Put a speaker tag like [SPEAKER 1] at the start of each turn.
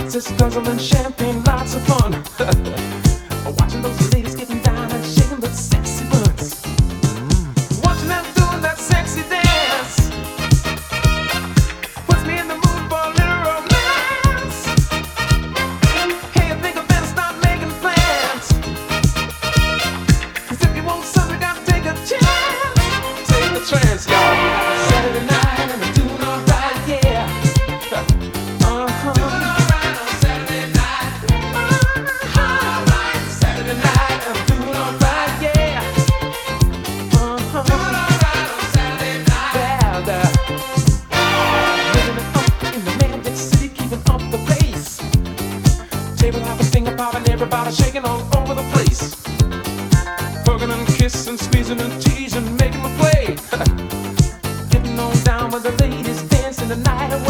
[SPEAKER 1] Just guzzling champagne, lots of fun. Watching those ladies getting down and shaking those sexy butts. Watching them doing that sexy dance puts me in the mood for a little romance. Hey, I think I better start making plans. 'Cause if you want something, you gotta take a chance. Take a chance, y'all. Saturday night and I'm doing alright, yeah. Everybody shaking all over the place, hugging and kissing, squeezing and teasing, making me play. Getting on down with the ladies, dancing the night away.